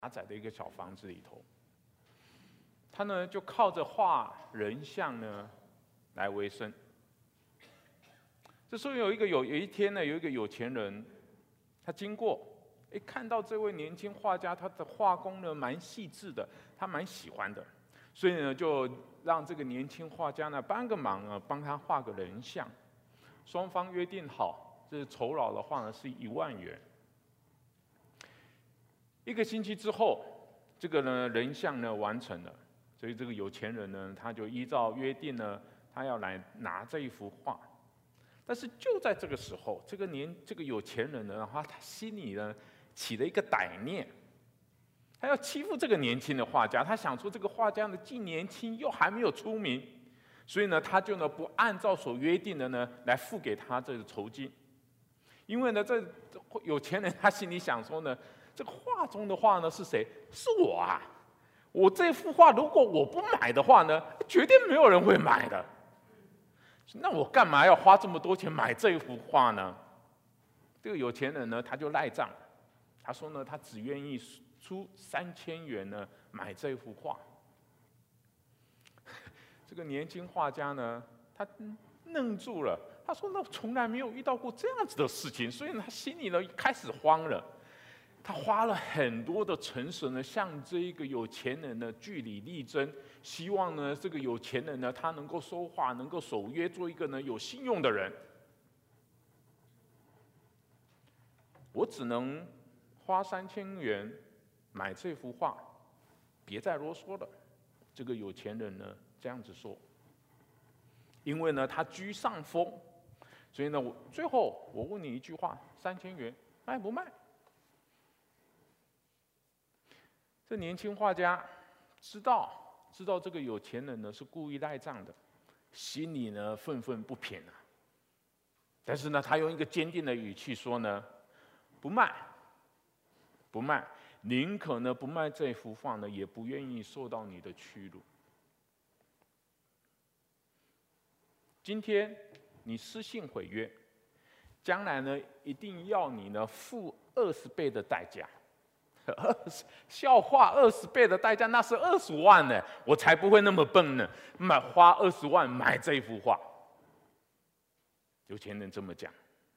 窄的一个小房子里头。他呢就靠着画人像呢来为生。这时候有一天呢，有一个有钱人，他经过，看到这位年轻画家，他的画工呢蛮细致的，他蛮喜欢的，所以呢就让这个年轻画家呢帮个忙啊，帮他画个人像。双方约定好，这酬劳的话呢是1万元。1个星期之后，这个呢人像呢完成了，所以这个有钱人呢他就依照约定呢，他要来拿这一幅画。但是就在这个时候，这个有钱人呢，他心里呢起了一个歹念，他要欺负这个年轻的画家。他想说，这个画家呢既年轻又还没有出名，所以呢他就呢不按照所约定的呢来付给他这个酬金。因为呢这有钱人他心里想说呢，这个画中的画呢是谁？是我啊！我这幅画如果我不买的话呢，绝对没有人会买的。那我干嘛要花这么多钱买这幅画呢？这个有钱人呢，他就赖账，他说呢，他只愿意出3000元呢买这幅画。这个年轻画家呢，他愣住了，他说：“那从来没有遇到过这样子的事情。”所以呢，他心里呢开始慌了。他花了很多的诚实呢，向这一个有钱人呢据理力争，希望呢这个有钱人呢他能够说话，能够守约，做一个呢有信用的人。我只能花3000元买这幅画，别再啰嗦了。这个有钱人呢这样子说，因为呢他居上风，所以呢最后我问你一句话：3000元卖不卖？这年轻画家知道这个有钱人呢是故意赖账的，心里呢愤愤不平啊。但是呢，他用一个坚定的语气说呢：“不卖，不卖，宁可呢不卖这幅画呢，也不愿意受到你的屈辱。今天你失信毁约，将来呢一定要你呢付20倍的代价。”笑话，20倍的代价，那是20万呢！我才不会那么笨呢，花20万买这幅画。有钱人这么讲，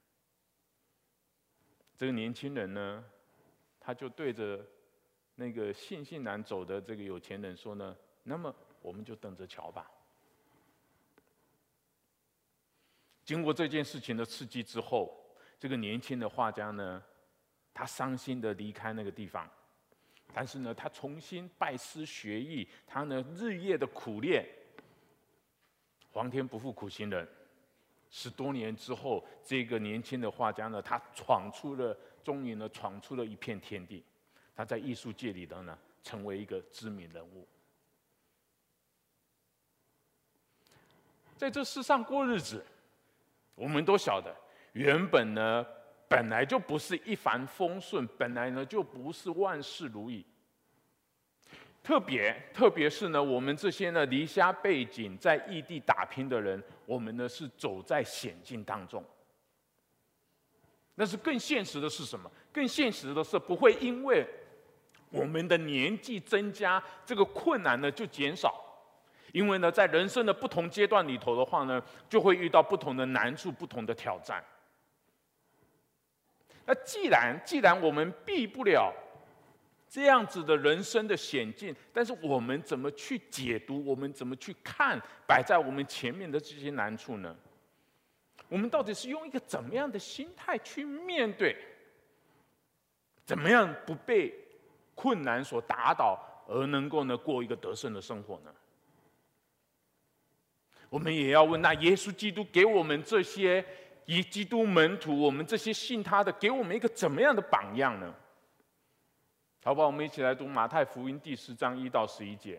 这个年轻人呢，他就对着那个悻悻然走的这个有钱人说呢：“那么我们就等着瞧吧。”经过这件事情的刺激之后，这个年轻的画家呢，他伤心的离开那个地方，但是呢，他重新拜师学艺，他呢日夜的苦练。皇天不负苦心人，10多年之后，这个年轻的画家呢，他终于呢闯出了一片天地。他在艺术界里呢，成为一个知名人物。在这世上过日子，我们都晓得，原本来就不是一帆风顺，本来呢就不是万事如意。特别是呢，我们这些呢离家背景在异地打拼的人，我们呢是走在险境当中。但是更现实的是什么？更现实的是不会因为我们的年纪增加，这个困难呢就减少。因为呢，在人生的不同阶段里头的话呢，就会遇到不同的难处、不同的挑战。那既然我们避不了这样子的人生的险境，但是我们怎么去解读？我们怎么去看摆在我们前面的这些难处呢？我们到底是用一个怎么样的心态去面对？怎么样不被困难所打倒，而能够呢过一个得胜的生活呢？我们也要问：那耶稣基督给我们这些以基督门徒，我们这些信他的，给我们一个怎么样的榜样呢？好吧，我们一起来读马太福音第10章1到11节。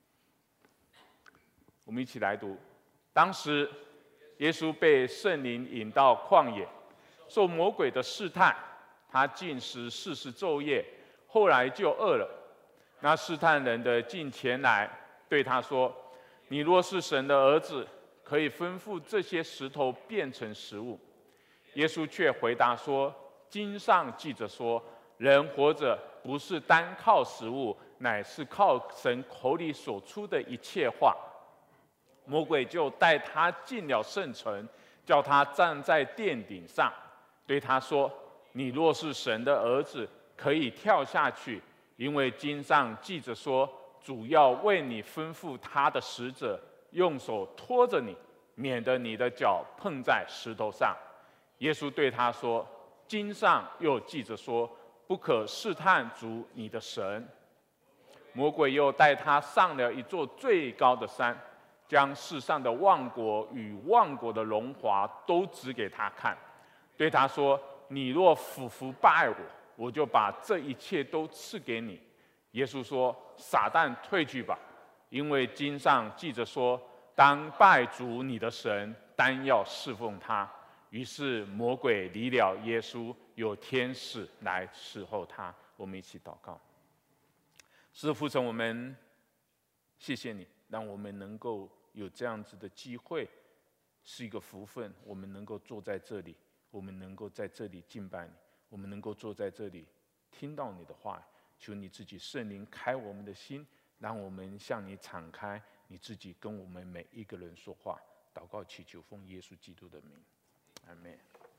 我们一起来读：当时，耶稣被圣灵引到旷野，受魔鬼的试探，他禁食40昼夜，后来就饿了。那试探人的进前来，对他说：“你若是神的儿子，可以吩咐这些石头变成食物。”耶稣却回答说：“经上记着说，人活着不是单靠食物，乃是靠神口里所出的一切话。魔鬼就带他进了圣城，叫他站在殿顶上，对他说：“你若是神的儿子，可以跳下去，因为经上记着说，主要为你吩咐他的使者，用手托着你，免得你的脚碰在石头上。”耶稣对他说：“经上又记着说，不可试探主你的神。”魔鬼又带他上了一座最高的山，将世上的万国与万国的荣华都指给他看，对他说：“你若俯伏拜我，我就把这一切都赐给你。”耶稣说：“撒旦退去吧，因为经上记着说，当拜主你的神，单要侍奉他。”于是魔鬼离了耶稣，有天使来侍候他。我们一起祷告。是父神，我们谢谢你，让我们能够有这样子的机会，是一个福分。我们能够坐在这里，我们能够在这里敬拜你，我们能够坐在这里听到你的话。求你自己圣灵开我们的心，让我们向你敞开，你自己跟我们每一个人说话。祷告祈求，奉耶稣基督的名，阿们。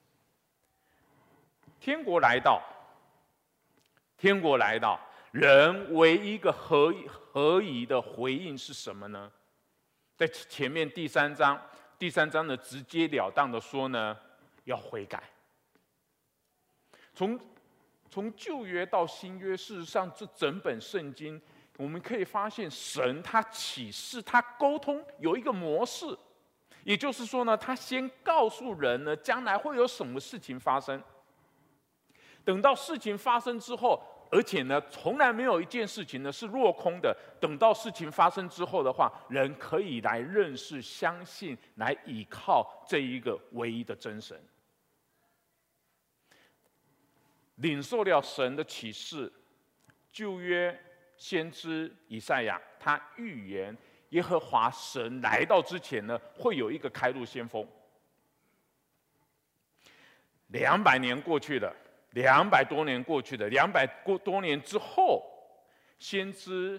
天国来到，天国来到，人唯一一个合宜的回应是什么呢？在前面第三章呢，直截了当的说呢，要悔改。从旧约到新约，事实上这整本圣经，我们可以发现神他启示、他沟通有一个模式，也就是说呢，他先告诉人呢，将来会有什么事情发生。等到事情发生之后，而且呢，从来没有一件事情呢是落空的。等到事情发生之后的话，人可以来认识、相信、来依靠这一个唯一的真神。领受了神的启示，旧约先知以赛亚他预言耶和华神来到之前呢，会有一个开路先锋。200年过去了，200多年过去了，200多年之后，先知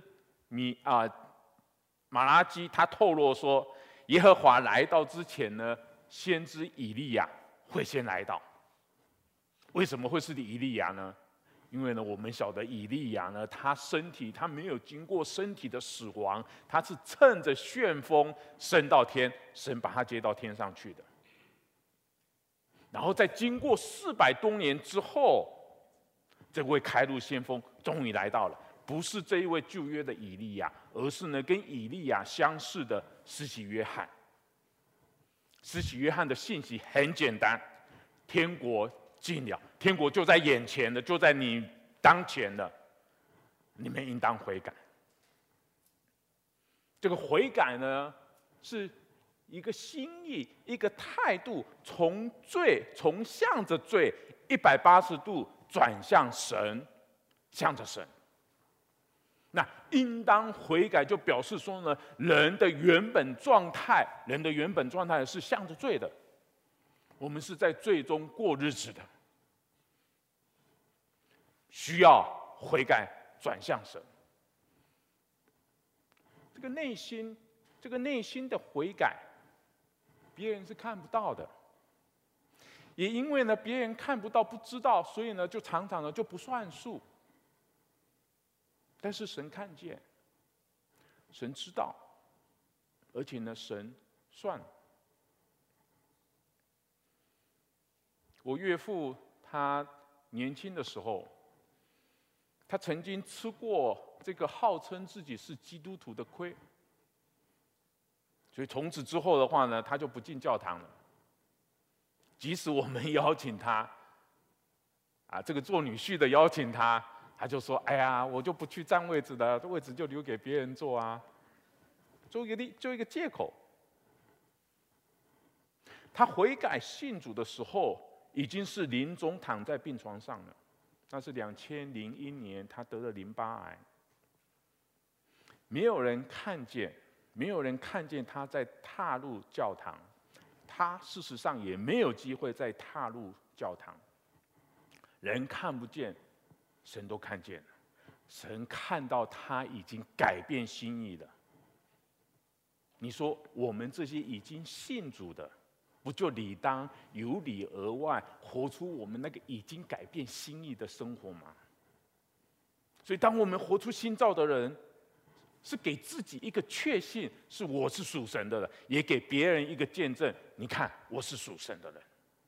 马拉基他透露说，耶和华来到之前呢，先知以利亚会先来到。为什么会是以利亚呢？因为呢，我们晓得以利亚呢，他没有经过身体的死亡，他是趁着旋风升到天，神把他接到天上去的。然后在经过400多年之后，这位开路先锋终于来到了，不是这一位旧约的以利亚，而是呢跟以利亚相似的施洗约翰。施洗约翰的信息很简单：天国近了，天国就在眼前了，就在你当前了，你们应当悔改。这个悔改呢，是一个心意，一个态度，从向着罪180度转向神，向着神。那应当悔改，就表示说呢，人的原本状态是向着罪的。我们是在罪中过日子的，需要悔改转向神。这个内心的悔改，别人是看不到的。也因为呢，别人看不到、不知道，所以呢，就常常呢就不算数。但是神看见，神知道，而且呢，神算。我岳父他年轻的时候，他曾经吃过这个号称自己是基督徒的亏，所以从此之后的话呢，他就不进教堂了。即使我们邀请他，这个做女婿的邀请他，他就说：“哎呀，我就不去占位置了，这位置就留给别人坐啊。”做一个借口。他悔改信主的时候，已经是临终躺在病床上了。那是2001年，他得了淋巴癌。没有人看见他在踏入教堂，他事实上也没有机会再踏入教堂。人看不见，神都看见了。 神看到他已经改变心意了。你说我们这些已经信主的，不就理当由里而外活出我们那个已经改变心意的生活吗？所以，当我们活出新造的人，是给自己一个确信，是我是属神的人，也给别人一个见证。你看，我是属神的人。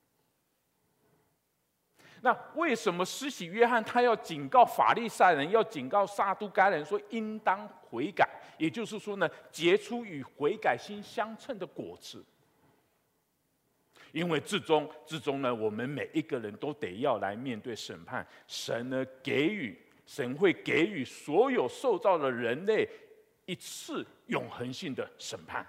那为什么施洗约翰他要警告法利赛人，要警告撒都该人说应当悔改？也就是说呢，结出与悔改心相称的果子。因为至终呢，我们每一个人都得要来面对审判。神会给予所有受造的人类一次永恒性的审判。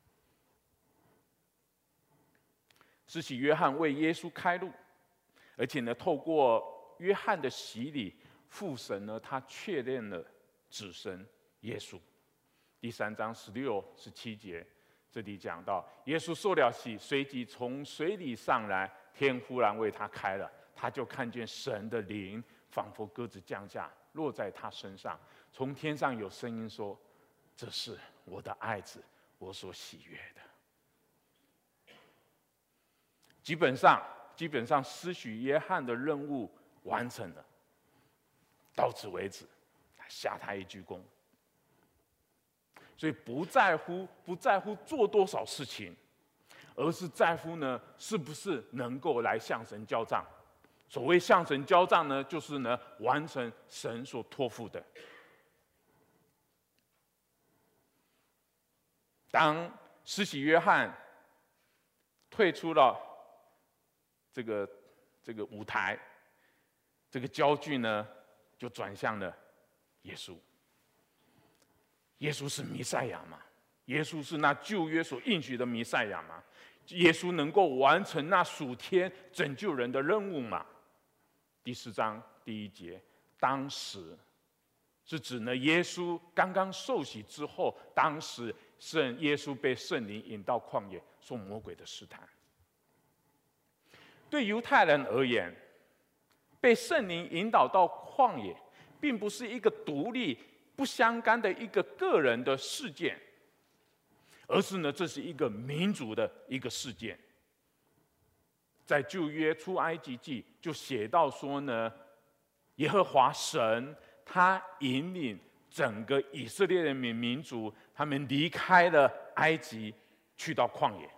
施洗约翰为耶稣开路。而且呢，透过约翰的洗礼，父神呢，他确认了子神耶稣。第3章16、17节，这里讲到，耶稣受了洗，随即从水里上来，天忽然为他开了，他就看见神的灵仿佛鸽子降下，落在他身上。从天上有声音说：“这是我的爱子，我所喜悦的。”基本上，施洗约翰的任务完成了，到此为止，下他一鞠躬。所以不在乎做多少事情，而是在乎呢，是不是能够来向神交账。所谓向神交账呢，就是呢，完成神所托付的。当施洗约翰退出了这个舞台，这个焦距呢，就转向了耶稣。耶稣是弥赛亚嘛？耶稣是那旧约所应许的弥赛亚嘛？耶稣能够完成那属天拯救人的任务嘛？第4章第1节，当时是指呢，耶稣刚刚受洗之后，当时耶稣被圣灵引到旷野，受魔鬼的试探。对犹太人而言，被圣灵引导到旷野，并不是一个独立不相干的一个个人的事件，而是呢，这是一个民族的一个事件。在旧约出埃及记就写到说呢，耶和华神他引领整个以色列人民族，他们离开了埃及，去到旷野。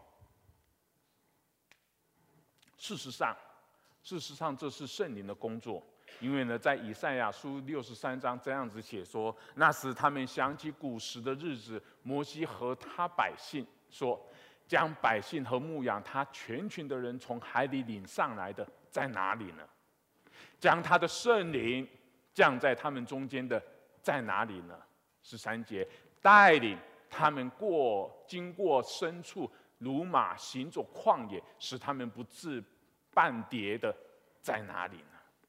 事实上，这是圣灵的工作。因为呢，在以赛亚书63章这样子写说，那时他们想起古时的日子，摩西和他百姓说，将百姓和牧养他全群的人从海里领上来的在哪里呢？将他的圣灵降在他们中间的在哪里呢？13节，带领他们经过深处，如马行走旷野，使他们不致半跌的在哪里呢？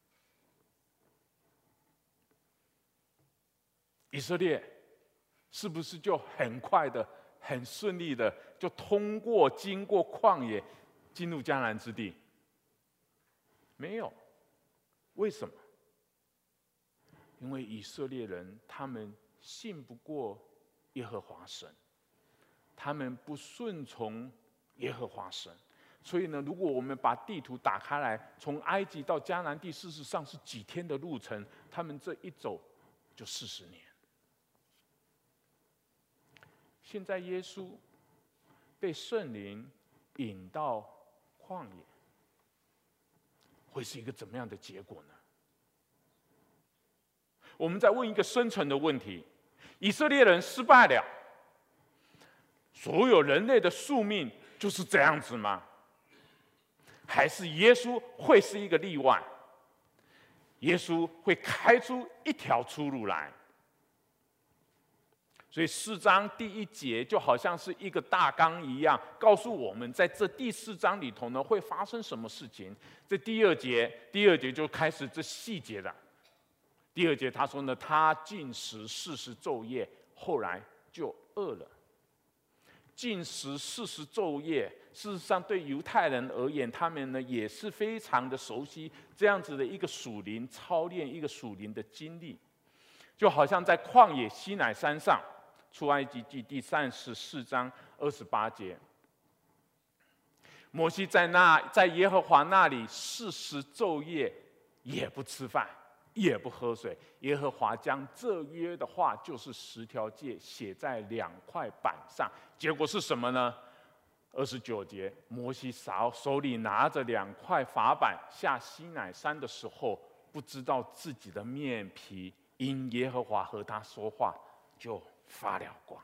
以色列是不是就很快的、很顺利的就经过旷野，进入迦南之地？没有，为什么？因为以色列人他们信不过耶和华神，他们不顺从耶和华神，所以呢，如果我们把地图打开来，从埃及到迦南地，事实上是几天的路程，他们这一走就40年。现在耶稣被圣灵引到旷野，会是一个怎么样的结果呢？我们再问一个深层的问题：以色列人失败了，所有人类的宿命就是这样子吗？还是耶稣会是一个例外？耶稣会开出一条出路来？所以4章第1节就好像是一个大纲一样，告诉我们在这第4章里头呢会发生什么事情。这第二节就开始这细节了。第2节他说呢，他禁食40昼夜，后来就饿了。禁食40昼夜，事实上对犹太人而言，他们呢也是非常的熟悉这样子的一个属灵操练，一个属灵的经历。 就好像在旷野西乃山上，出埃及记第34章28节，摩西在耶和华那里40昼夜，也不吃饭，也不喝水。耶和华将这约的话，就是10条诫，写在2块板上。结果是什么呢？29节，摩西手里拿着2块法板下西乃山的时候，不知道自己的面皮因耶和华和他说话就发了光。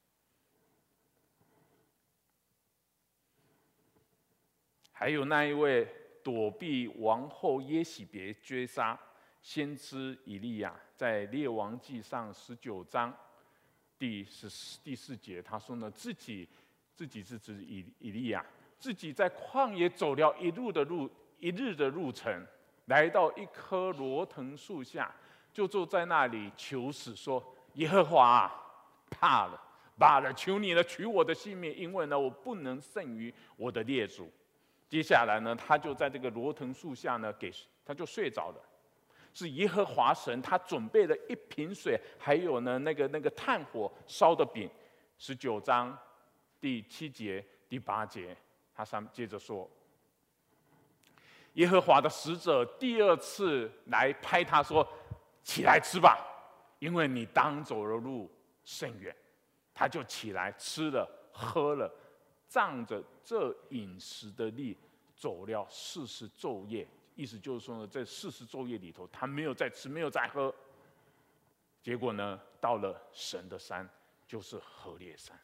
还有那一位躲避王后耶洗别追杀先知以利亚，在列王纪上19章第4节，他说呢，自己是指以利亚，自己在旷野走了一日的路程，来到一棵罗藤树下，就坐在那里求死，说：耶和华啊，罢了，求你了，取我的性命，因为呢，我不能胜于我的列祖。接下来呢，他就在这个罗藤树下呢，他就睡着了。是耶和华神，他准备了一瓶水，还有呢那个炭火烧的饼。19章第7节、第8节，他接着说，耶和华的使者第2次来拍他说：起来吃吧，因为你当走的路甚远。他就起来吃了喝了，仗着这饮食的力，走了40昼夜。意思就是说呢，在40昼夜里头，他没有再吃，没有再喝。结果呢，到了神的山，就是何烈山。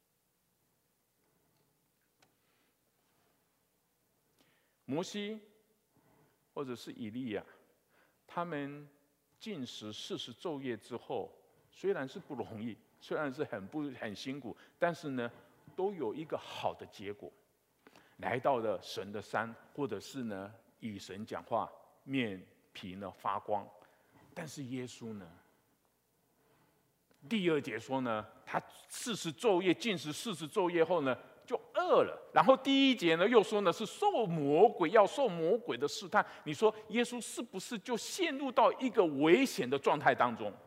摩西或者是以利亚，他们禁食40昼夜之后，虽然是不容易，虽然是很辛苦，但是呢，都有一个好的结果。来到了神的山，或者是呢与神讲话，面皮呢发光。但是耶稣呢，第2节说呢，他40昼夜禁食40昼夜后呢，就饿了。然后第1节呢又说呢，是要受魔鬼的试探。你说耶稣是不是就陷入到一个危险的状态当中？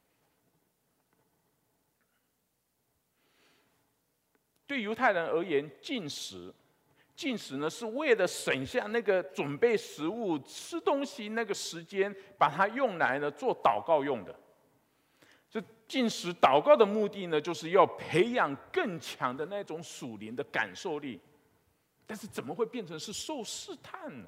对犹太人而言，禁食呢，是为了省下那个准备食物、吃东西那个时间，把它用来呢做祷告用的。这禁食祷告的目的呢，就是要培养更强的那种属灵的感受力。但是怎么会变成是受试探呢？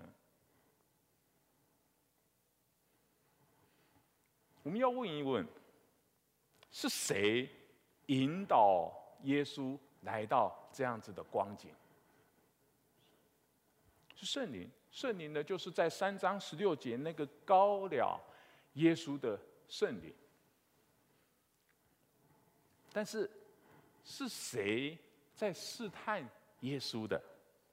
我们要问一问，是谁引导耶稣来到这样子的光景？是圣灵。圣灵呢，就是在3章16节那个膏了耶稣的圣灵。但是是谁在试探耶稣的？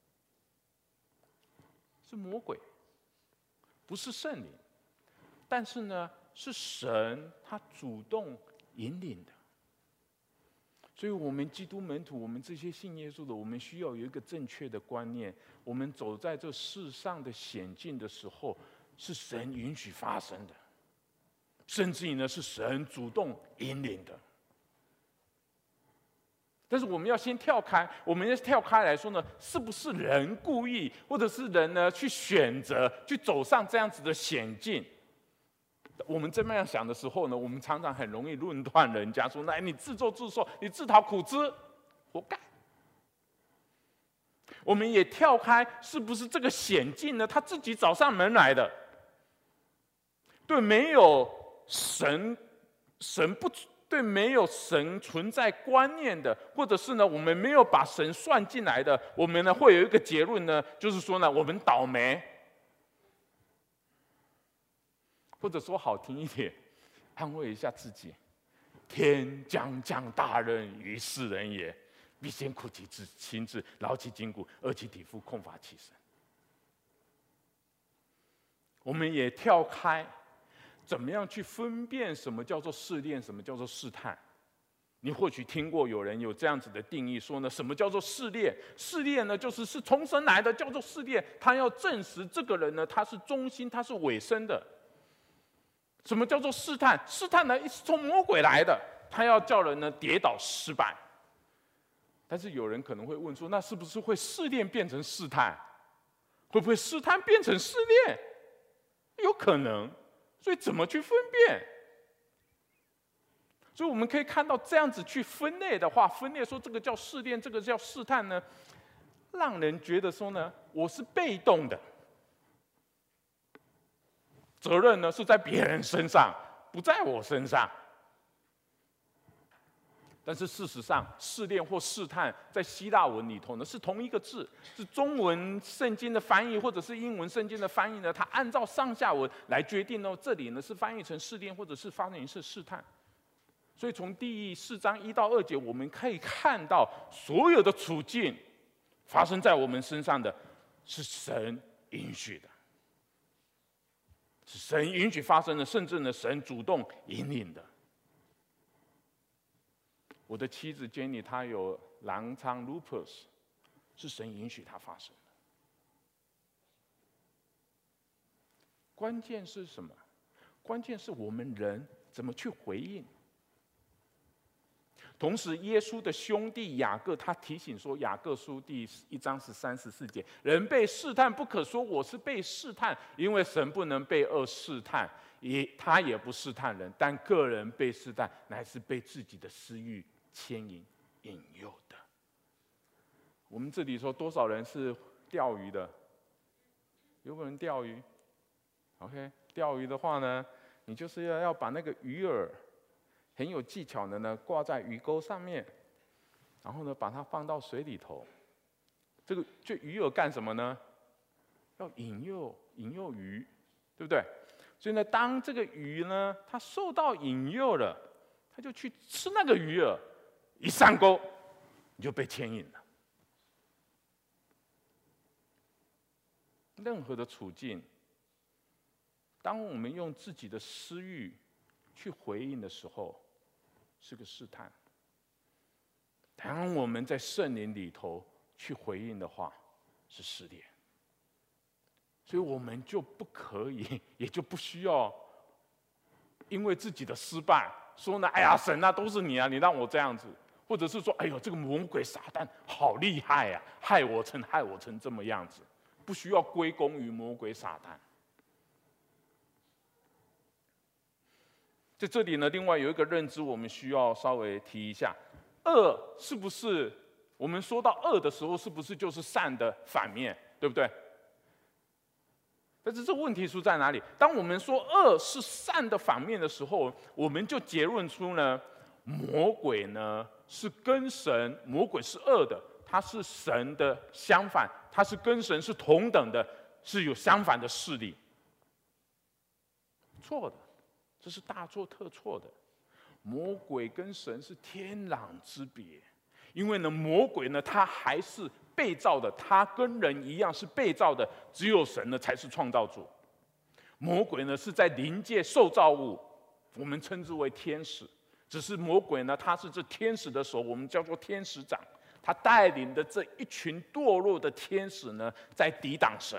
是魔鬼，不是圣灵。但是呢，是神他主动引领的。所以我们基督门徒，我们这些信耶稣的，我们需要有一个正确的观念：我们走在这世上的险境的时候，是神允许发生的，甚至于呢，是神主动引领的。但是我们要先跳开，我们要跳开来说呢，是不是人故意，或者是人呢去选择去走上这样子的险境？我们这么样想的时候呢，我们常常很容易论断人家说：“那你自作自受，你自讨苦吃，活该。”我们也跳开，是不是这个险境呢？他自己找上门来的？对，没有神不对，没有神存在观念的，或者是呢，我们没有把神算进来的，我们呢会有一个结论呢，就是说呢，我们倒霉。或者说好听一点，安慰一下自己：天将降大任于世人也，必先苦其心志，劳其筋骨，饿其体肤，空乏其身。我们也跳开，怎么样去分辨什么叫做试炼，什么叫做试探？你或许听过有人有这样子的定义，说呢，什么叫做试炼？试炼呢，就是从神来的，叫做试炼。他要证实这个人呢，他是忠心，他是委身的。 什么叫做试探？试探呢，是从魔鬼来的，他要叫人呢跌倒失败。但是有人可能会问说，那是不是会试炼变成试探？会不会试探变成试炼？有可能。所以怎么去分辨？所以我们可以看到，这样子去分类的话，分类说这个叫试炼，这个叫试探呢，让人觉得说呢，我是被动的，责任呢是在别人身上，不在我身上。但是事实上，试炼或试探在希腊文里头呢是同一个字，是中文圣经的翻译或者是英文圣经的翻译呢，它按照上下文来决定呢，这里呢是翻译成试炼，或者是翻译成试探。所以从第4章1到2节，我们可以看到所有的处境发生在我们身上的，是神允许的，是神允许发生的，甚至呢神主动引领的。我的妻子 Jenny 她有狼疮 lupus， 是神允许她发生的。关键是什么？关键是我们人怎么去回应。同时，耶稣的兄弟雅各他提醒说，雅各书第1章13、14节，人被试探不可说我是被试探，因为神不能被恶试探，他也不试探人，但个人被试探，乃是被自己的私欲牵引引诱的。我们这里说多少人是钓鱼的？有没有人钓鱼 ？OK， 钓鱼的话呢，你就是要把那个鱼饵很有技巧的呢挂在鱼钩上面，然后呢把它放到水里头。这个鱼饵干什么呢？要引诱鱼，对不对？所以呢，当这个鱼呢它受到引诱了，它就去吃那个鱼饵。一上钩，你就被牵引了。任何的处境，当我们用自己的私欲去回应的时候，是个试探；当我们在圣灵里头去回应的话，是试炼。所以我们就不可以，也就不需要因为自己的失败说呢，哎呀，神啊，都是你啊，你让我这样子。或者是说，哎呦，这个魔鬼撒旦好厉害呀、啊，害我成这么样子，不需要归功于魔鬼撒旦。在这里呢，另外有一个认知，我们需要稍微提一下：恶是不是？我们说到恶的时候，是不是就是善的反面？对不对？但是这个问题出在哪里？当我们说恶是善的反面的时候，我们就结论出呢，魔鬼呢是跟神，魔鬼是恶的，他是神的相反，他是跟神是同等的，是有相反的势力。错的，这是大错特错的。魔鬼跟神是天壤之别，因为呢，魔鬼呢他还是被造的，他跟人一样是被造的，只有神呢才是创造主。魔鬼呢是在灵界受造物，我们称之为天使。只是魔鬼呢，他是这天使的首，我们叫做天使长。他带领的这一群堕落的天使呢，在抵挡神。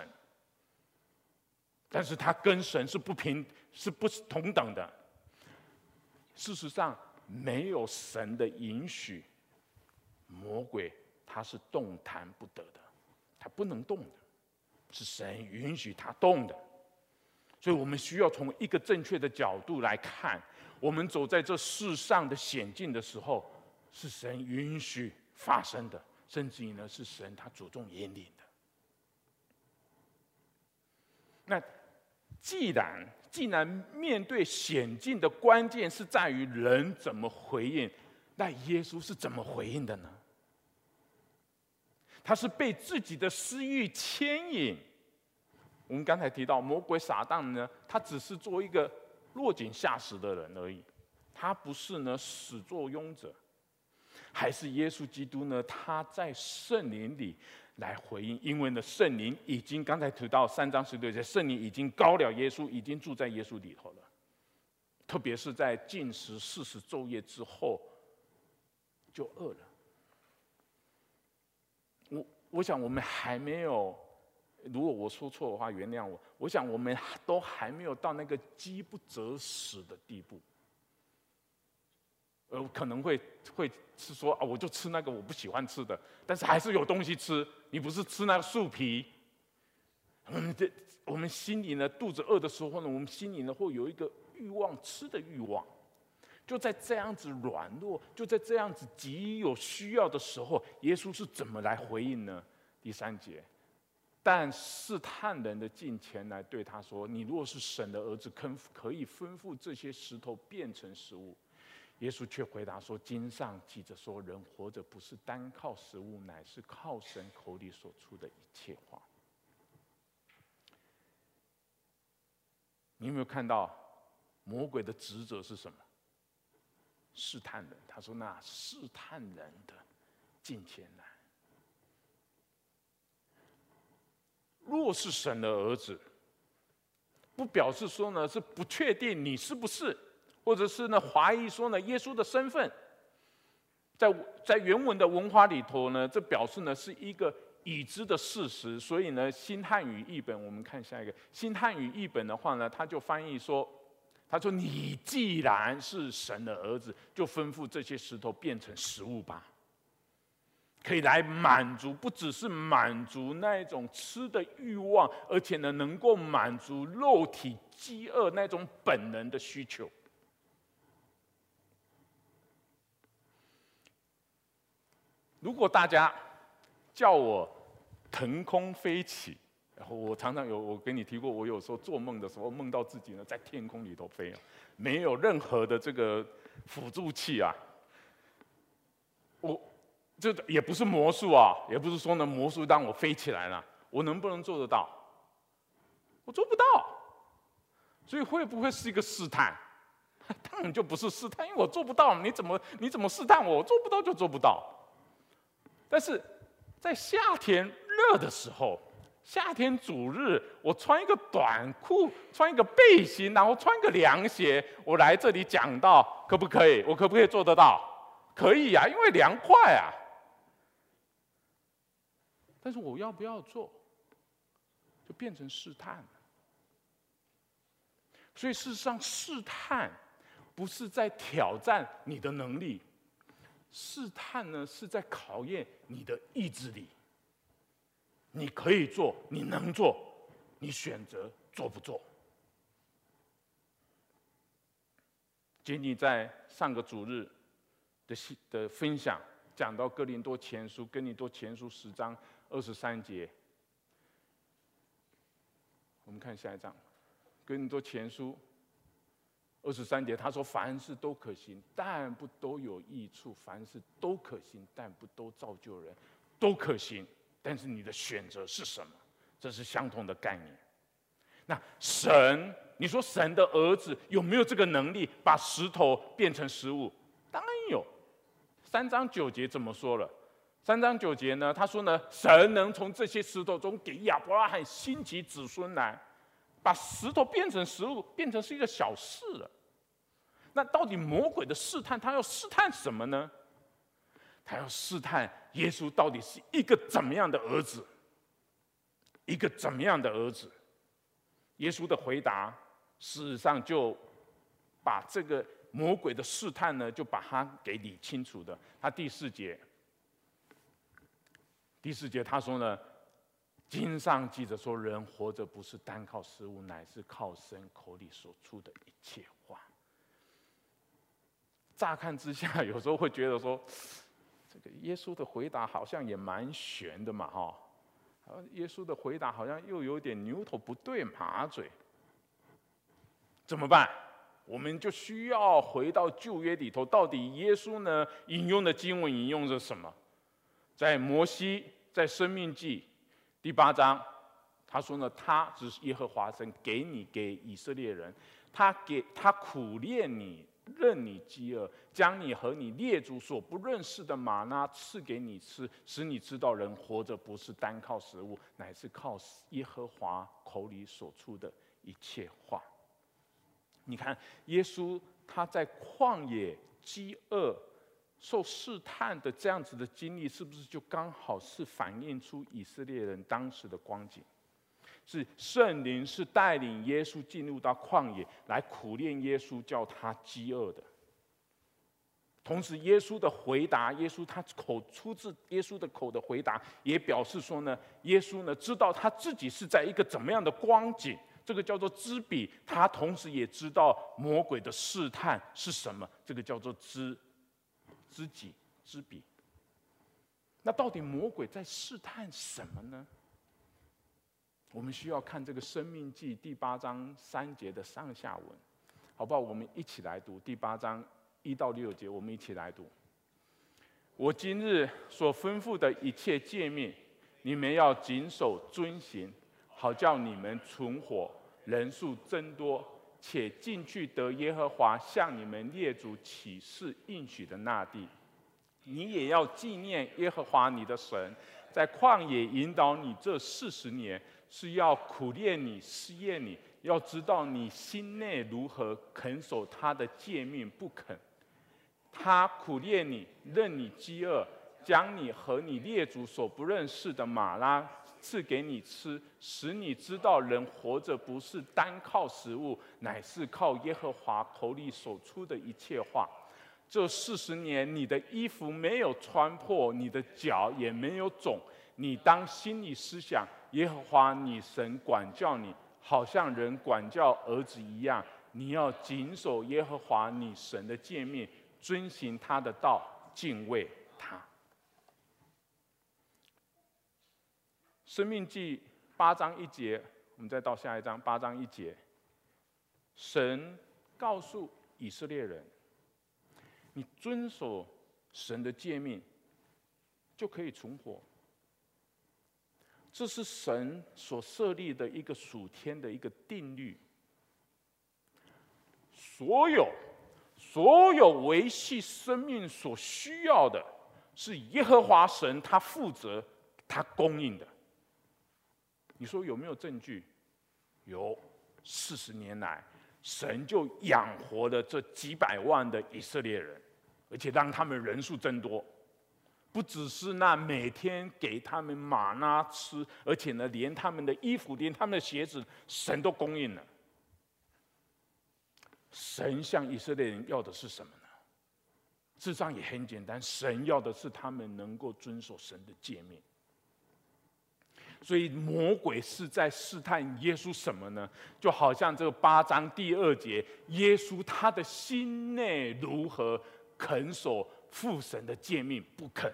但是他跟神是不同等的。事实上，没有神的允许，魔鬼他是动弹不得的，他不能动的，是神允许他动的。所以我们需要从一个正确的角度来看。我们走在这世上的险境的时候，是神允许发生的，甚至于呢是神他主动引领的。那既然面对险境的关键是在于人怎么回应，那耶稣是怎么回应的呢？他是被自己的私欲牵引。我们刚才提到魔鬼撒旦呢，他只是做一个落井下石的人而已，他不是呢始作俑者，还是耶稣基督呢？他在圣灵里来回应，因为呢圣灵已经刚才提到3章16节，圣灵已经膏了耶稣，已经住在耶稣里头了。特别是在禁食40昼夜之后，就饿了。我想我们还没有如果我说错的话，原谅我。我想我们都还没有到那个饥不择食的地步，可能会是说啊，我就吃那个我不喜欢吃的，但是还是有东西吃。你不是吃那个树皮。我们心里呢，肚子饿的时候呢，我们心里呢会有一个欲望，吃的欲望。就在这样子软弱，就在这样子极有需要的时候，耶稣是怎么来回应呢？第3节，但试探人的近前来对他说：“你若是神的儿子，可以吩咐这些石头变成食物。”耶稣却回答说：“经上记着说，人活着不是单靠食物，乃是靠神口里所出的一切话。”你有没有看到魔鬼的职责是什么？试探人。他说：“那试探人的近前来。”若是神的儿子，不表示说呢是不确定你是不是，或者是呢怀疑说呢耶稣的身份。在原文的文化里头呢，这表示呢是一个已知的事实。所以呢，新汉语译本，我们看下一个新汉语译本的话呢，他就翻译说。他说：“你既然是神的儿子，就吩咐这些石头变成食物吧，可以来满足，不只是满足那一种吃的欲望，而且呢，能够满足肉体饥饿那种本能的需求。”如果大家叫我腾空飞起，然后我常常我跟你提过，我有时候做梦的时候梦到自己呢在天空里头飞，没有任何的这个辅助器啊。这也不是魔术啊，也不是说呢魔术让我飞起来了，我能不能做得到？我做不到，所以会不会是一个试探？当然就不是试探，因为我做不到，你怎么试探我？我做不到就做不到。但是在夏天热的时候。夏天主日，我穿一个短裤，穿一个背心，然后穿个凉鞋，我来这里讲道，可不可以？我可不可以做得到？可以啊，因为凉快啊。但是我要不要做，就变成试探了。所以事实上，试探不是在挑战你的能力，试探呢是在考验你的意志力。你可以做，你能做，你选择做不做。仅仅在上个主日的分享，讲到哥林多前书10章23节，我们看下一章，哥林多前书23节，他说：“凡事都可行，但不都有益处；凡事都可行，但不都造就人。都可行。”但是你的选择是什么？这是相同的概念。那神，你说神的儿子有没有这个能力把石头变成食物？当然有。3章9节怎么说了？3章9节呢？他说呢，神能从这些石头中给亚伯拉罕兴起子孙来，把石头变成食物，变成是一个小事了。那到底魔鬼的试探，他要试探什么呢？他要试探耶稣到底是一个怎么样的儿子，一个怎么样的儿子？耶稣的回答，事实上就把这个魔鬼的试探呢，就把它给理清楚的。他第4节他说呢，经上记着说，人活着不是单靠食物，乃是靠神口里所出的一切话。乍看之下，有时候会觉得说，这个耶稣的回答好像也蛮悬的嘛，哈。耶稣的回答好像又有点牛头不对马嘴，怎么办？我们就需要回到旧约里头，到底耶稣呢引用的经文引用着什么？在摩西在申命记第8章，他说呢，他只是耶和华神给以色列人，他苦练你，任你饥饿，将你和你列祖所不认识的玛纳赐给你吃，使你知道人活着不是单靠食物，乃是靠耶和华口里所出的一切话。你看，耶稣他在旷野饥饿、受试探的这样子的经历，是不是就刚好是反映出以色列人当时的光景？ 是圣灵是带领耶稣进入到旷野来苦练耶稣，叫他饥饿的。同时，耶稣的回答，耶稣他出自耶稣的口的回答，也表示说呢，耶稣呢知道他自己是在一个怎么样的光景，这个叫做知彼。他同时也知道魔鬼的试探是什么，这个叫做知己知彼。那到底魔鬼在试探什么呢？我们需要看这个《申命记》第8章3节的上下文，好不好？我们一起来读第8章1到6节，我们一起来读。我今日所吩咐的一切诫命，你们要谨守遵行，好叫你们存活，人数增多，且进去得耶和华向你们列祖起誓应许的那地。你也要纪念耶和华你的神，在旷野引导你这40年，是要苦练你、试验你，要知道你心内如何肯守他的诫命不肯。他苦练你，任你饥饿，将你和你列祖所不认识的玛拉赐给你吃，使你知道人活着不是单靠食物，乃是靠耶和华口里所出的一切话。这40年，你的衣服没有穿破，你的脚也没有肿。你当心里思想，耶和华你神管教你，好像人管教儿子一样。你要谨守耶和华你神的诫命，遵行他的道，敬畏他。申命记8章1节，我们再到下一章8章1节，神告诉以色列人，你遵守神的诫命，就可以存活。这是神所设立的一个属天的一个定律。所有维系生命所需要的，是耶和华神他负责，他供应的。你说有没有证据？有，40年来，神就养活了这几百万的以色列人，而且让他们人数增多。不只是那每天给他们玛纳吃，而且呢，连他们的衣服、连他们的鞋子，神都供应了。神向以色列人要的是什么呢？事实上也很简单，神要的是他们能够遵守神的诫命。所以魔鬼是在试探耶稣什么呢？就好像这个8章第2节，耶稣他的心内如何肯守父神的诫命不肯。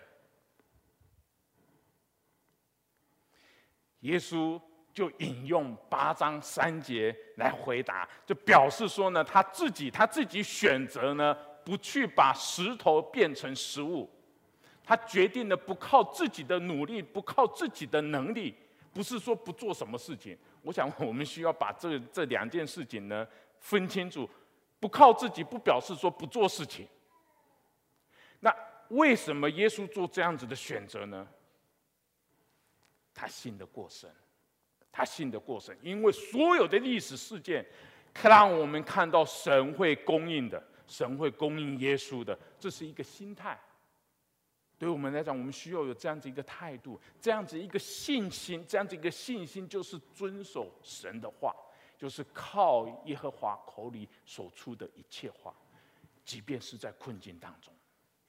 耶稣就引用8章3节来回答，就表示说呢，他自己选择呢，不去把石头变成食物。他决定了不靠自己的努力，不靠自己的能力，不是说不做什么事情。我想我们需要把这2件事情呢分清楚。不靠自己，不表示说不做事情。那为什么耶稣做这样子的选择呢？他信得过神，他信得过神，因为所有的历史事件，让我们看到神会供应的，神会供应耶稣的，这是一个心态。对我们来讲，我们需要有这样子一个态度，这样子一个信心，这样子一个信心就是遵守神的话，就是靠耶和华口里所出的一切话，即便是在困境当中。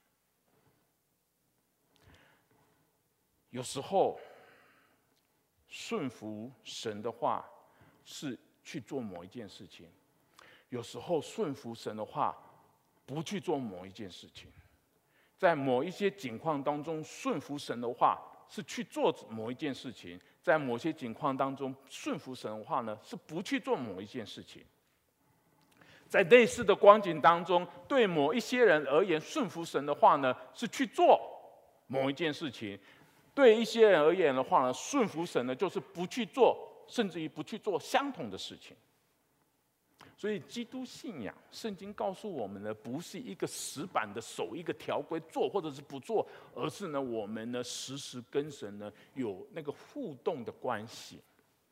有时候顺服神的话是去做某一件事情，有时候顺服神的话不去做某一件事情。在某一些情况当中，顺服神的话是去做某一件事情；在某些情况当中，顺服神的话呢是不去做某一件事情。在类似的光景当中，对某一些人而言，顺服神的话呢是去做某一件事情；对一些人而言的话呢，顺服神呢就是不去做，甚至于不去做相同的事情。所以，基督信仰，圣经告诉我们呢，不是一个死板的守一个条规做或者是不做，而是呢，我们呢时时跟神呢有那个互动的关系。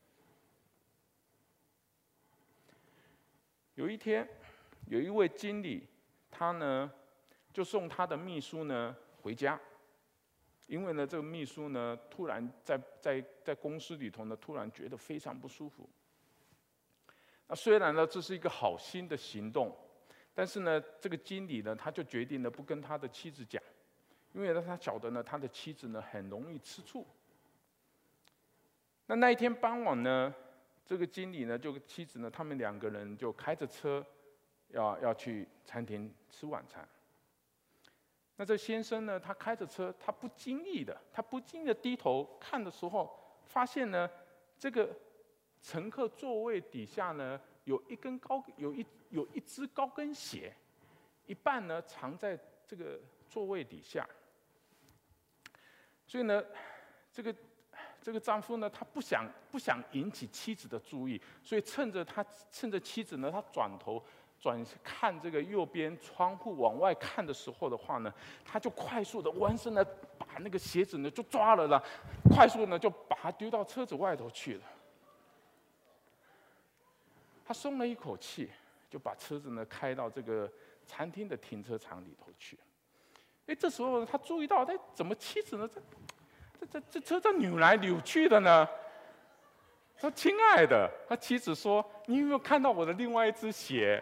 有一天，有一位经理，他呢就送他的秘书呢回家， 因为呢，这个秘书呢，突然在公司里头呢，突然觉得非常不舒服。那虽然呢，这是一个好心的行动，但是呢，这个经理呢，他就决定呢，不跟他的妻子讲，因为呢，他晓得呢，他的妻子呢，很容易吃醋。那一天傍晚呢，这个经理呢，就跟妻子呢，他们2个人就开着车，要去餐厅吃晚餐。那这先生呢，他开着车，他不经意的低头看的时候，发现呢，这个乘客座位底下呢，有一只高跟鞋，一半呢藏在这个座位底下。所以呢，这个丈夫呢，他不想引起妻子的注意，所以趁着妻子呢，他转看这个右边窗户往外看的时候的话呢，他就快速的弯身呢，把那个鞋子呢就抓了啦，快速呢就把它丢到车子外头去了。他松了一口气，就把车子呢开到这个餐厅的停车场里头去。这时候他注意到，怎么妻子呢这车在扭来扭去的呢？说：“亲爱的，他妻子说，你有没有看到我的另外一只鞋？”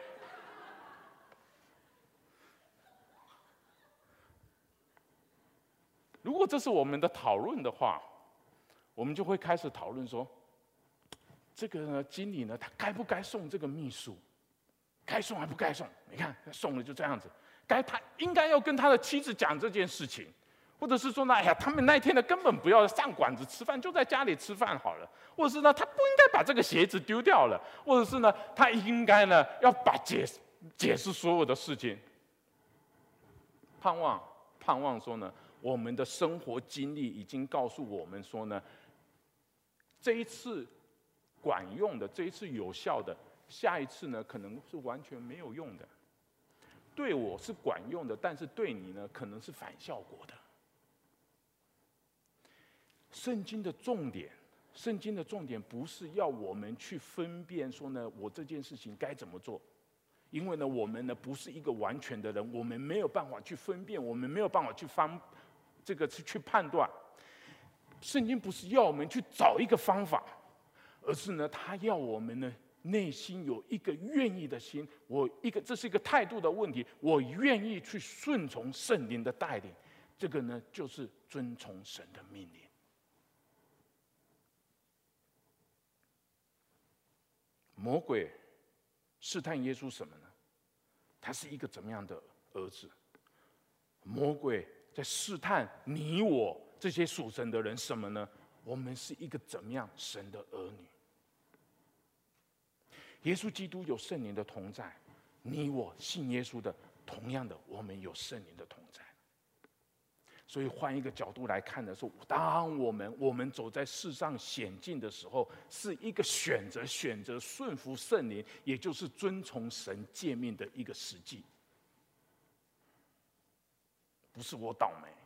如果这是我们的讨论的话，我们就会开始讨论说，这个呢，经理呢，他该不该送这个秘书？该送还不该送？你看，送了就这样子。他应该要跟他的妻子讲这件事情。或者是说呢，哎呀，他们那天呢根本不要上馆子吃饭，就在家里吃饭好了。或者是呢，他不应该把这个鞋子丢掉了。或者是呢，他应该呢要解释所有的事情。盼望说呢，我们的生活经历已经告诉我们说呢，这一次管用的，这一次有效的，下一次呢可能是完全没有用的。对我是管用的，但是对你呢可能是反效果的。圣经的重点不是要我们去分辨说呢，我这件事情该怎么做，因为呢，我们呢不是一个完全的人，我们没有办法去分辨，我们没有办法去判断。圣经不是要我们去找一个方法，而是呢，他要我们呢内心有一个愿意的心，这是一个态度的问题，我愿意去顺从圣灵的带领，这个呢就是遵从神的命令。魔鬼试探耶稣什么呢？他是一个怎么样的儿子？魔鬼在试探你我这些属神的人什么呢？我们是一个怎么样神的儿女？耶稣基督有圣灵的同在，你我信耶稣的，同样的，我们有圣灵的同在。所以换一个角度来看的时候，当我们走在世上险境的时候，是一个选择顺服圣灵，也就是遵从神诫命的一个实际。不是我倒霉。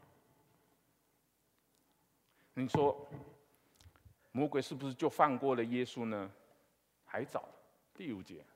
你说魔鬼是不是就放过了耶稣呢？还早。第5节。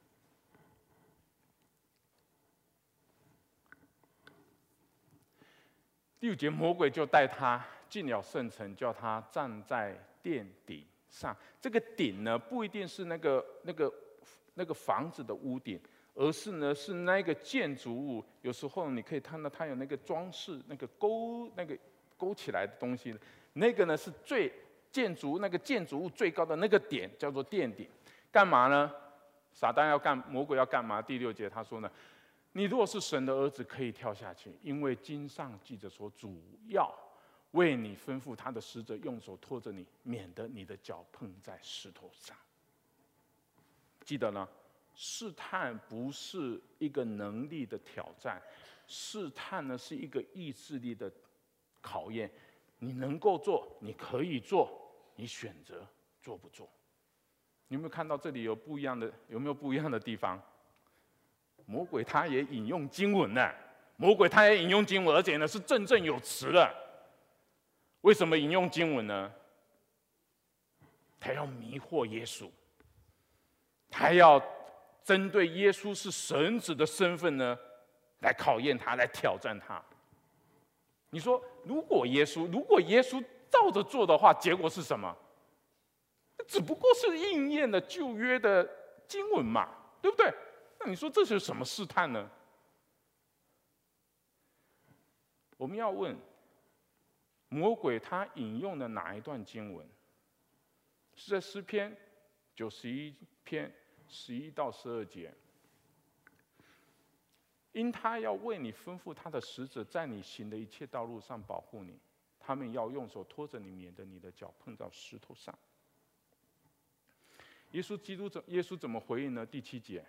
第5节，魔鬼就带他进了圣城，叫他站在殿顶上。这个顶呢，不一定是那个房子的屋顶，而是呢是那个建筑物。有时候你可以看到它有那个装饰，那个勾起来的东西，那个呢是建筑物最高的那个点，叫做殿顶。干嘛呢？撒旦魔鬼要干嘛？第6节他说呢，你若是神的儿子，可以跳下去，因为经上记着说，主要为你吩咐他的使者用手托着你，免得你的脚碰在石头上。记得呢，试探不是一个能力的挑战，试探呢是一个意志力的考验。你能够做，你可以做，你选择做不做。你有没有看到这里有没有不一样的地方？魔鬼他也引用经文呢，而且呢是振振有词的。为什么引用经文呢？他要迷惑耶稣，他要针对耶稣是神子的身份呢，来考验他，来挑战他。 你说，如果耶稣照着做的话，结果是什么？只不过是应验了旧约的经文嘛，对不对？那你说这是什么试探呢？我们要问，魔鬼他引用的哪一段经文？是在诗篇91篇11到12节。因他要为你吩咐他的使者，在你行的一切道路上保护你，他们要用手托着你，免得你的脚碰到石头上。耶稣怎么回应呢？第7节，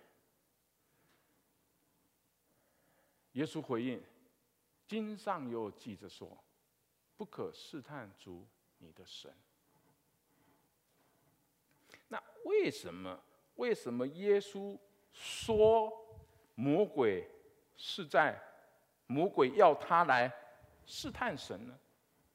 耶稣回应：经上又记着说，不可试探主你的神。那为什么耶稣说魔鬼要他来试探神呢？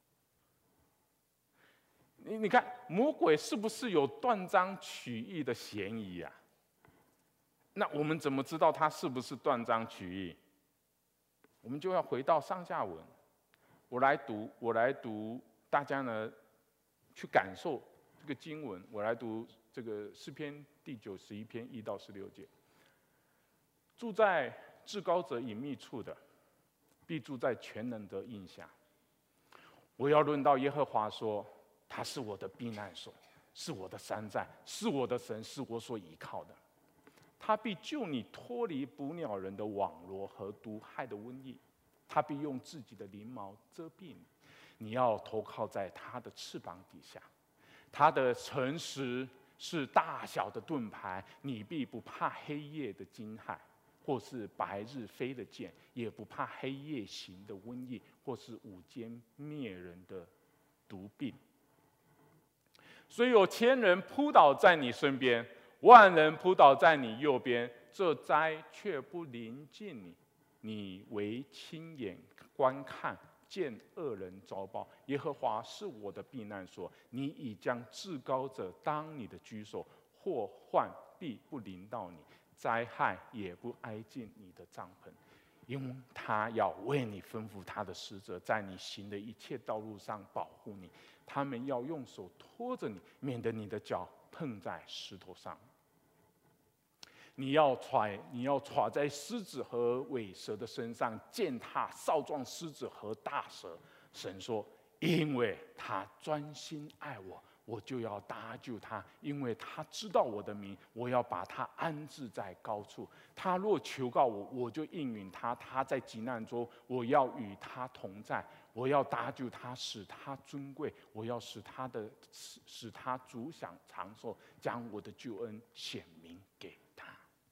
你看，魔鬼是不是有断章取义的嫌疑啊？那我们怎么知道他是不是断章取义？我们就要回到上下文，我来读，大家呢去感受这个经文。我来读这个诗篇第91篇1到16节。住在至高者隐秘处的，必住在全能的荫下。我要论到耶和华说，他是我的避难所，是我的山寨，是我的神，是我所依靠的。他必救你脱离捕鸟人的网罗和毒害的瘟疫，他必用自己的翎毛遮蔽你，你要投靠在他的翅膀底下。他的诚实是大小的盾牌，你必不怕黑夜的惊骇，或是白日飞的箭，也不怕黑夜行的瘟疫，或是午间灭人的毒病。虽有1000人扑倒在你身边，10000人扑倒在你右边，这灾却不临近你。你唯亲眼观看，见恶人遭报。耶和华是我的避难所，你已将至高者当你的居所，祸患必不临到你，灾害也不挨近你的帐篷。因为他要为你吩咐他的使者，在你行的一切道路上保护你，他们要用手托着你，免得你的脚碰在石头上。你要踹在狮子和尾蛇的身上，践踏少壮狮子和大蛇。神说：因为他专心爱我，我就要搭救他，因为他知道我的名，我要把他安置在高处。他若求告我，我就应允他。他在急难中，我要与他同在，我要搭救他，使他尊贵，我要使他足享长寿，将我的救恩显明给他。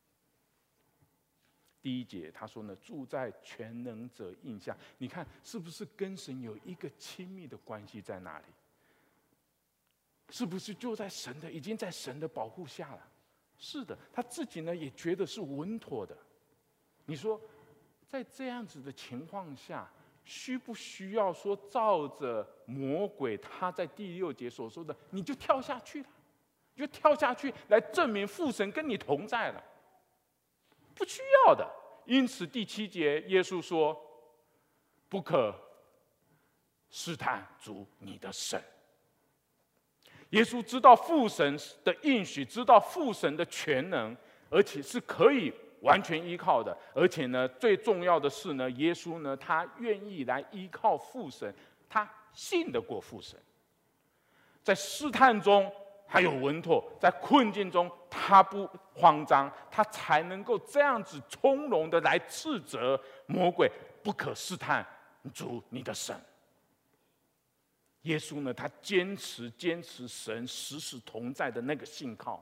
第1节他说呢，住在全能者荫下。你看是不是跟神有一个亲密的关系在那里？是不是就在已经在神的保护下了？是的，他自己呢也觉得是稳妥的。你说，在这样子的情况下，需不需要说照着魔鬼他在第6节所说的，你就跳下去了，你就跳下去来证明父神跟你同在了？不需要的。因此第7节耶稣说，不可试探主你的神。耶稣知道父神的应许，知道父神的全能，而且是可以完全依靠的。而且呢，最重要的是呢，耶稣呢，他愿意来依靠父神，他信得过父神。在试探中他有稳妥，在困境中他不慌张，他才能够这样子从容的来斥责魔鬼，不可试探主你的神。耶稣呢，他坚持神时时同在的那个信靠。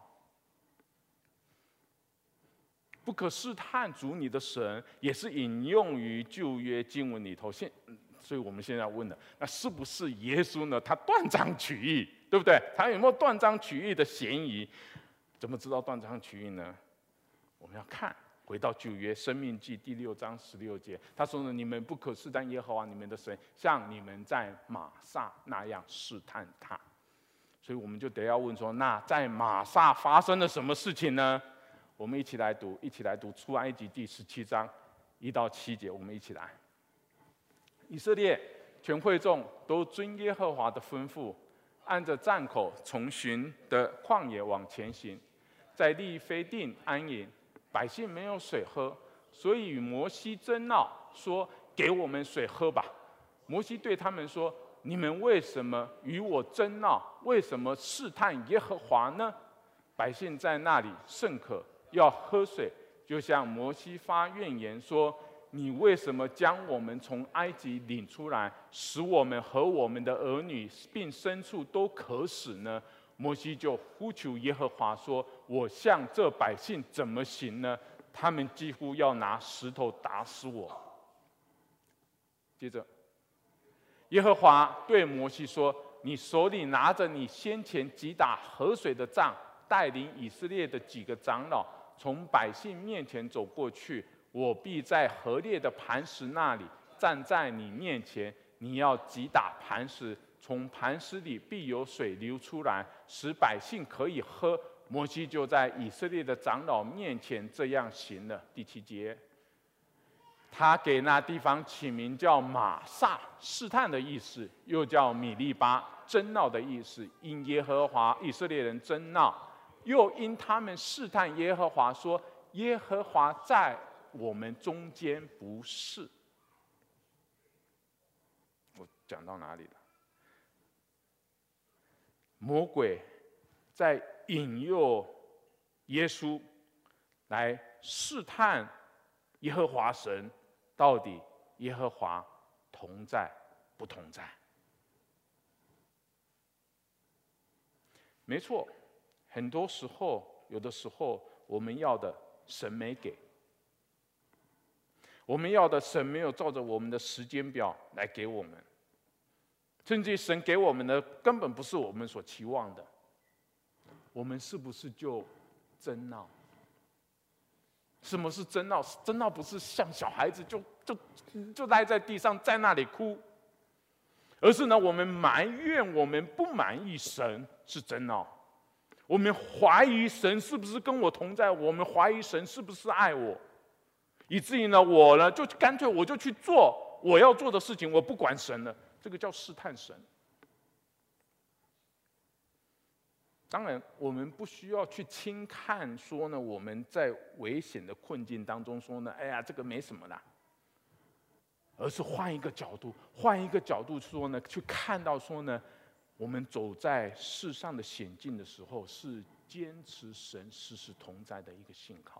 不可试探主你的神，也是引用于旧约经文里头。所以我们现在要问了，那是不是耶稣呢？他断章取义，对不对？他有没有断章取义的嫌疑？怎么知道断章取义呢？我们要回到旧约申命记第6章16节，他说呢：你们不可试探耶和华你们的神，像你们在玛撒那样试探他。所以我们就得要问说，那在玛撒发生了什么事情呢？我们一起来读出埃及第17章1到7节，我们一起来。以色列全会众都遵耶和华的吩咐，按着站口从寻的旷野往前行，在利非定安营。百姓没有水喝，所以与摩西争闹，说：“给我们水喝吧。”摩西对他们说：“你们为什么与我争闹？为什么试探耶和华呢？”百姓在那里甚渴，要喝水，就向摩西发怨言说：“你为什么将我们从埃及领出来，使我们和我们的儿女并牲畜都渴死呢？”摩西就呼求耶和华说：“我向这百姓怎么行呢？他们几乎要拿石头打死我。”接着，耶和华对摩西说：“你手里拿着你先前击打河水的杖，带领以色列的几个长老从百姓面前走过去，我必在河裂的磐石那里站在你面前。你要击打磐石，从磐石里必有水流出来，使百姓可以喝。”摩西就在以色列的长老面前这样行了。第7节，他给那地方起名叫玛撒，试探的意思，又叫米利巴，争闹的意思。因耶和华以色列人争闹，又因他们试探耶和华，说：“耶和华在我们中间不是。”我讲到哪里了？魔鬼在引诱耶稣来试探耶和华神，到底耶和华同在不同在？没错，很多时候，有的时候我们要的神没给，我们要的神没有照着我们的时间表来给我们，甚至神给我们的根本不是我们所期望的。我们是不是就争闹？什么是争闹？争闹不是像小孩子就赖在地上在那里哭，而是呢，我们埋怨，我们不满意神是争闹，我们怀疑神是不是跟我同在，我们怀疑神是不是爱我，以至于呢，我呢就干脆我就去做我要做的事情，我不管神了，这个叫试探神。当然，我们不需要去轻看说呢，我们在危险的困境当中说呢，哎呀，这个没什么啦。而是换一个角度说呢，去看到说呢，我们走在世上的险境的时候，是坚持神时时同在的一个信靠。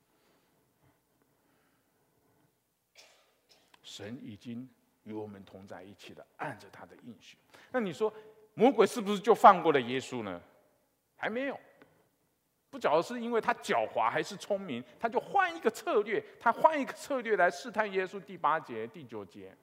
神已经与我们同在一起了，按着他的应许。那你说，魔鬼是不是就放过了耶稣呢？还没有，不晓得是因为他狡猾还是聪明，他就换一个策略，来试探耶稣。第8节、第9节，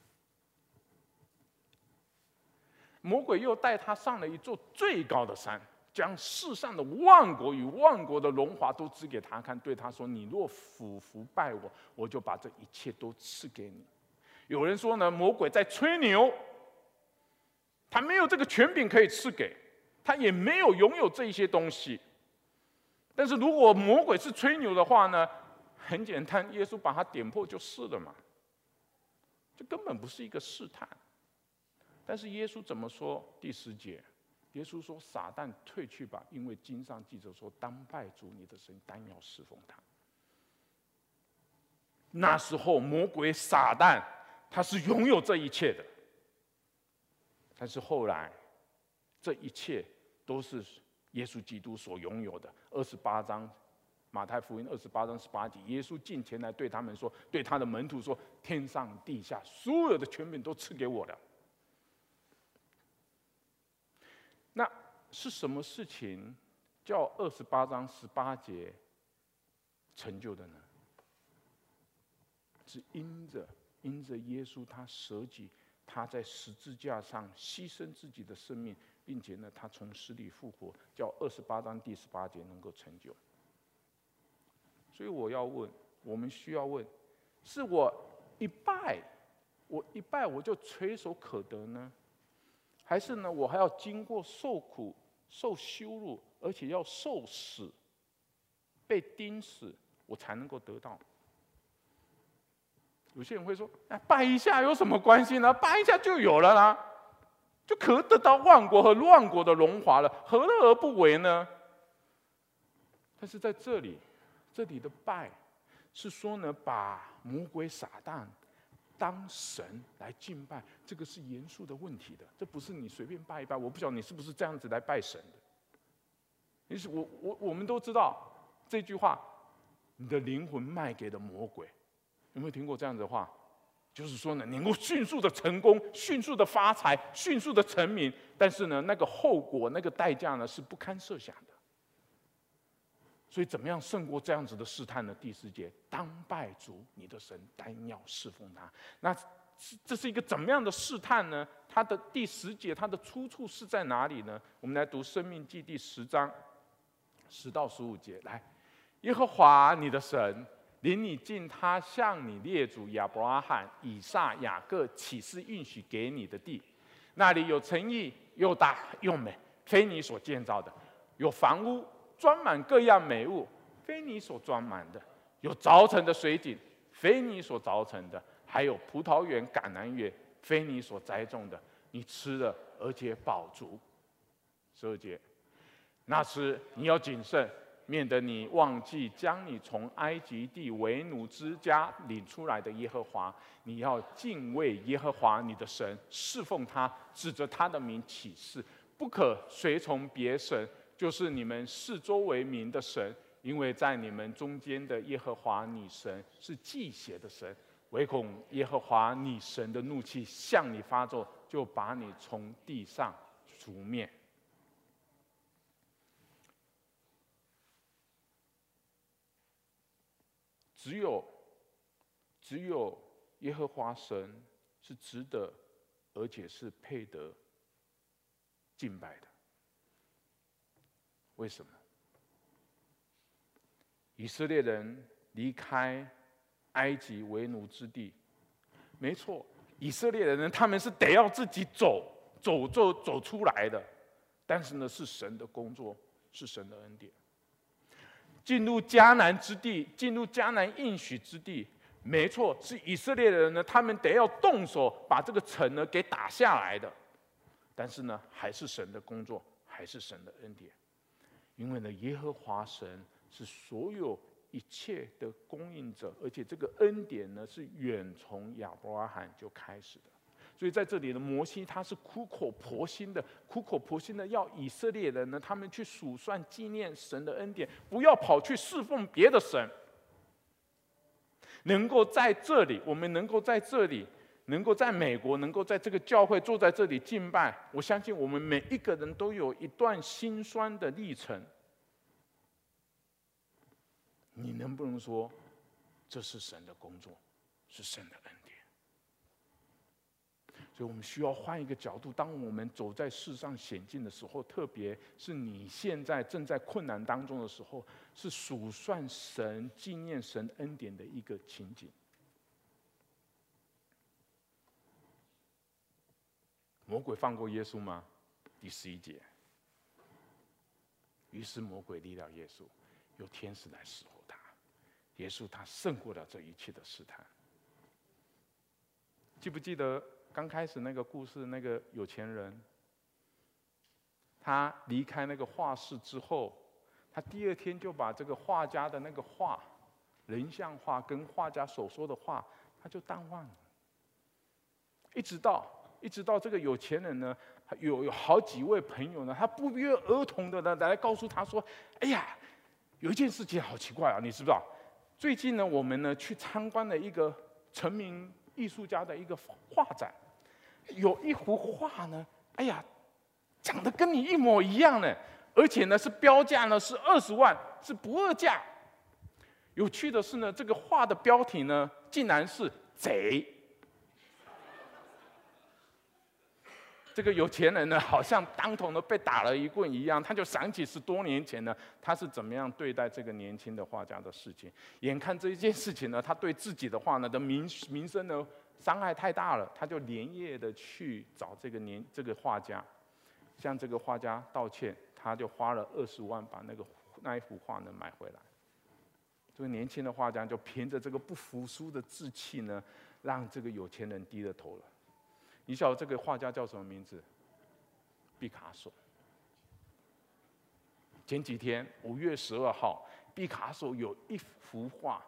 魔鬼又带他上了一座最高的山，将世上的万国与万国的荣华都指给他看，对他说：“你若俯伏拜我，我就把这一切都赐给你。”有人说呢，魔鬼在吹牛，他没有这个权柄可以赐给。他也没有拥有这一些东西，但是如果魔鬼是吹牛的话呢，很简单，耶稣把他点破就是了嘛，这根本不是一个试探。但是耶稣怎么说？第10节，耶稣说：“撒旦退去吧，因为经上记着说，当拜主你的神，单要侍奉他。”那时候魔鬼撒旦他是拥有这一切的，但是后来这一切都是耶稣基督所拥有的。28章，马太福音28章18节，耶稣进前来对他们说，对他的门徒说：“天上地下所有的权柄都赐给我了。”那是什么事情叫28章18节成就的呢？是因着耶稣他舍己，他在十字架上牺牲自己的生命，并且呢，他从死里复活，叫28章第18节能够成就。所以我们需要问：是我一拜我就垂手可得呢？还是呢，我还要经过受苦、受羞辱，而且要受死、被钉死，我才能够得到？ 有些人会说：“哎，拜一下有什么关系呢？拜一下就有了啦，就可得到万国和万国的荣华了，何乐而不为呢？”但是在这里的拜，是说呢，把魔鬼撒旦当神来敬拜，这个是严肃的问题的。这不是你随便拜一拜。我不晓得你是不是这样子来拜神的。于是我们都知道这句话：你的灵魂卖给了魔鬼。有没有听过这样子的话？就是说呢，你能够迅速的成功，迅速的发财，迅速的成名，但是呢，那个后果、那个代价呢，是不堪设想的。所以，怎么样胜过这样子的试探呢？第4节，当拜主你的神，单要侍奉他。那这是一个怎么样的试探呢？它的第10节，它的出处是在哪里呢？我们来读《申命记》第10章10到15节。来，耶和华你的神领你进他向你列祖亚伯拉罕、以撒、雅各起誓应许给你的地，那里有城邑，又大又美，非你所建造的；有房屋，装满各样美物，非你所装满的；有凿成的水井，非你所凿成的；还有葡萄园、橄榄园，非你所栽种的。你吃了，而且饱足。12节，那时你要谨慎，免得你忘记将你从埃及地为奴之家领出来的耶和华。你要敬畏耶和华你的神，侍奉他，指着他的名起誓，不可随从别神，就是你们视周为民的神，因为在你们中间的耶和华你神是忌邪的神，唯恐耶和华你神的怒气向你发作，就把你从地上除灭。只有耶和华神是值得，而且是配得敬拜的。为什么？以色列人离开埃及为奴之地，没错，以色列人他们是得要自己走出来的，但是呢，是神的工作，是神的恩典。进入迦南之地，进入迦南应许之地，没错，是以色列人呢，他们得要动手把这个城呢给打下来的。但是呢，还是神的工作，还是神的恩典。因为呢，耶和华神是所有一切的供应者，而且这个恩典呢，是远从亚伯拉罕就开始的。所以在这里的摩西他是苦口婆心的要以色列人呢，他们去数算纪念神的恩典，不要跑去侍奉别的神。能够在这里，我们能够在这里，能够在美国，能够在这个教会坐在这里敬拜，我相信我们每一个人都有一段辛酸的历程。你能不能说这是神的工作，是神的恩典？所以我们需要换一个角度，当我们走在世上险境的时候，特别是你现在正在困难当中的时候，是数算神、纪念神恩典的一个情景。魔鬼放过耶稣吗？第11节。于是魔鬼离了耶稣，有天使来侍候他。耶稣他胜过了这一切的试探。记不记得刚开始那个故事，那个有钱人，他离开那个画室之后，他第2天就把这个画家的那个画，人像画跟画家所说的话，他就淡忘了。一直到这个有钱人呢，有好几位朋友呢，他不约而同的呢来告诉他说：“哎呀，有一件事情好奇怪啊，你知不知道？最近呢，我们呢去参观了一个成名艺术家的一个画展，有一幅画呢，哎呀，长得跟你一模一样呢，而且呢是标价呢是20万，是不二价。有趣的是呢，这个画的标题呢，竟然是贼。”这个有钱人呢，好像当头呢被打了一棍一样，他就想起10多年前呢，他是怎么样对待这个年轻的画家的事情。眼看这一件事情呢，他对自己的画呢的名声呢伤害太大了，他就连夜的去找这个画家，向这个画家道歉，他就花了20万把那一幅画呢买回来。 这个年轻的画家就凭着这个不服输的志气呢，让这个有钱人低了头了。你晓得这个画家叫什么名字？毕卡索。前几天5月12号，毕卡索有一幅画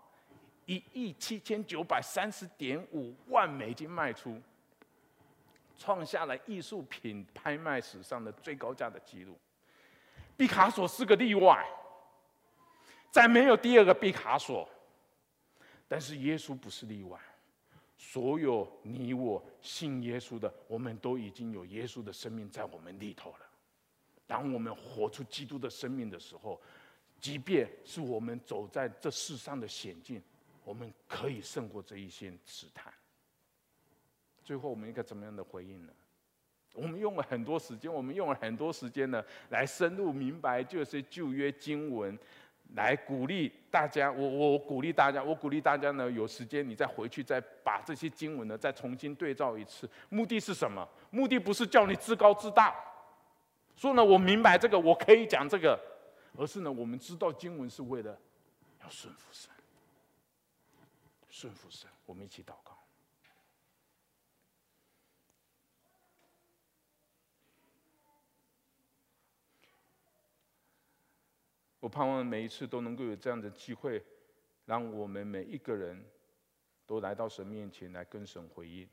1.7930.5万美金卖出，创下了艺术品拍卖史上的最高价的纪录。毕卡索是个例外，再没有第二个毕卡索。但是耶稣不是例外，所有你我信耶稣的，我们都已经有耶稣的生命在我们里头了。当我们活出基督的生命的时候，即便是我们走在这世上的险境，我们可以胜过这一些试探。最后，我们应该怎么样的回应呢？我们用了很多时间，呢，来深入明白这些旧约经文，来鼓励大家。我鼓励大家呢，有时间你再回去，再把这些经文呢，再重新对照一次。目的是什么？目的不是叫你自高自大，说呢我明白这个，我可以讲这个，而是呢，我们知道经文是为了要顺服神，顺服神。我们一起祷告。我盼望每一次都能够有这样的机会，让我们每一个人都来到神面前来跟神回应。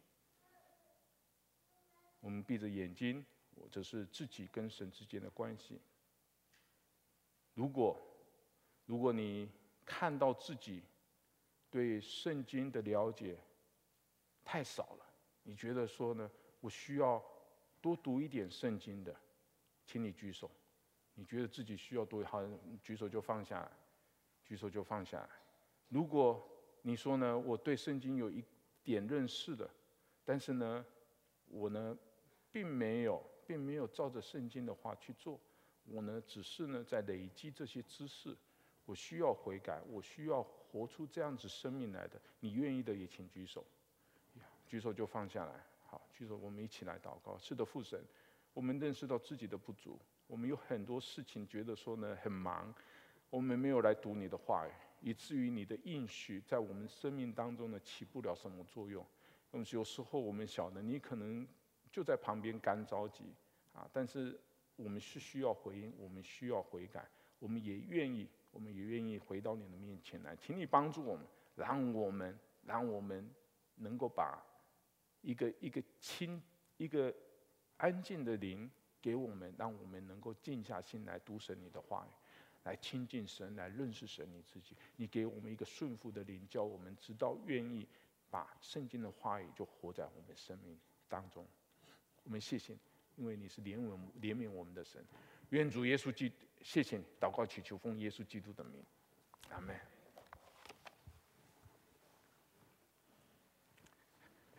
我们闭着眼睛，这是自己跟神之间的关系。如果你看到自己对圣经的了解太少了，你觉得说呢，我需要多读一点圣经的，请你举手。你觉得自己需要多，好，举手就放下来，举手就放下来。如果你说呢，我对圣经有一点认识的，但是呢，我呢，并没有照着圣经的话去做，我呢，只是呢在累积这些知识，我需要悔改，我需要活出这样子生命来的。你愿意的也请举手，举手就放下来。好，举手，我们一起来祷告。是的，父神，我们认识到自己的不足。我们有很多事情觉得说呢很忙，我们没有来读你的话语，以至于你的应许在我们生命当中呢起不了什么作用。有时候我们晓得你可能就在旁边干着急啊，但是我们是需要回应，我们需要悔改，我们也愿意回到你的面前来，请你帮助我们，让我们能够把一个安静的灵给我们，让我们能够静下心来读神你的话语，来亲近神，来认识神你自己。你给我们一个顺服的灵，叫我们知道愿意把圣经的话语就活在我们生命当中。我们谢谢你，因为你是怜悯我们的神。愿主耶稣基督，谢谢你，祷告祈求奉耶稣基督的名，阿们。